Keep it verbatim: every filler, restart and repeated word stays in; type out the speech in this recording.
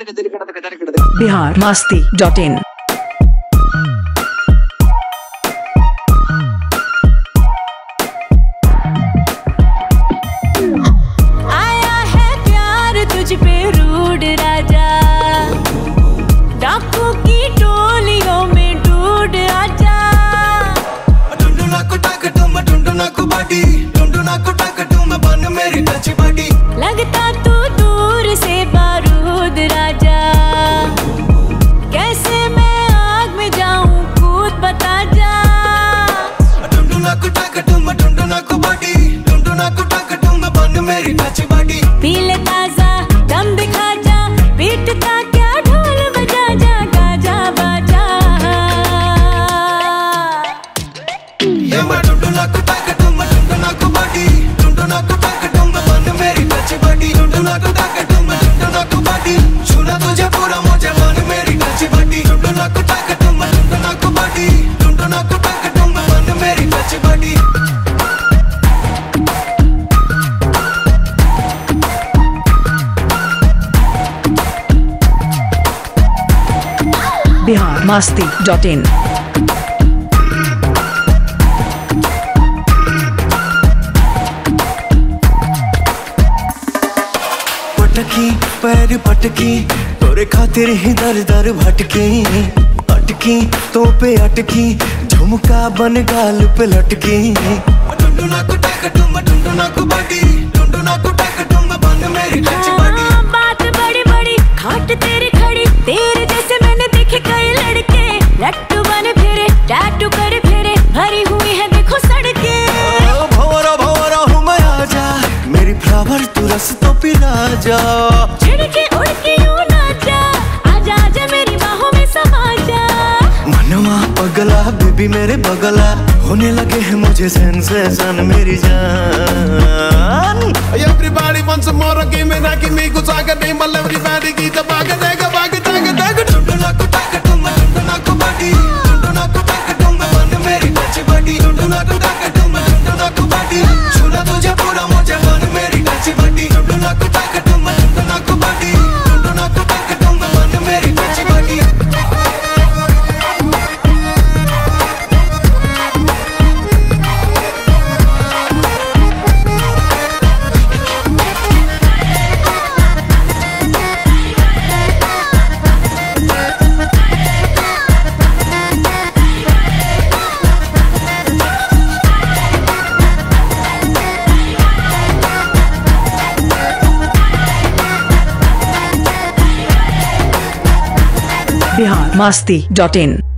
बिहार मस्ती dot in. आया है प्यार तुझ पे रूड राजा, डाकू की टोलियों में ढूंढ आजा। ढूंढना को टाक तुम ढूंढना को बाटी, ढूंढना को टाक तुम बन मेरी टच बाटी। लगता तू दूर से बारूद राजा, कैसे मैं आग में जाऊं खुद बता जा। ढूंढना को टाक तुम ढूंढना को बाटी, ढूंढना को टाक तुम बन मेरी टच बाटी। पीले ताजा दम दिखा जा, पीटता क्या ढोल बजा जा, गाजा बाजा। ये मैं ढूंढना को टाक तुम ढूंढना को बाटी, ढूंढना को टाक तुम बन मेरी टच बाटी। ढूंढना को टाक तुम ढूंढना को बाटी, छूना तुझे पूरा मुझे बन मेरी टच बाटी। ढूंढना को टाक तुम ढूंढना को बाटी, ढूंढना को टाक तुम बन मेरी टच बाटी। बिहार मस्ती डॉट इन। पटकी पैर पटकी तोरे खातिर ही दर दर भटकी, अटकी तो पे अटकी झुमका बन गाल पे लटकी। ढूंढना को टाक तुम ढूंढना को बाटी, ढूंढना को टाक तुम बन मेरी टच बाटी। हाँ, बात बड़ी बड़ी खाट तेरी खड़ी, तेरे जैसे मैंने देखे कई लड़के। लट्टू बन फिरे टैटू कर फिरे, भरी हुई है देखो सड़के। भंवरा भंवरा हूँ मैं आजा, मेरी फ्लावर तू रस तो पिला जा। चिड़के उड़ के यूं नाचा, आजा आजा मेरी बाहों में समा जा। मनवा पगला बेबी मेरे बगला, होने लगे हैं मुझे सेंसेशन मेरी जान। Everybody wants some more, give me that, give me good talk, name my everybody keep the bag, dega bag, dega dega. ढूंढना को टाक तुम ढूंढना को बाटी, ढूंढना को टाक तुम बन मेरी टच बाटी। ढूंढना को टाक तुम ढूंढना को बाटी, छूना तुझे पूरा मुझे बन मेरी टच बाटी। ढूंढना को टाक तुम ढूंढना को बाटी, ढूंढना को टाक तुम बन मेरी टच बाटी। बिहार मस्ती डॉट इन।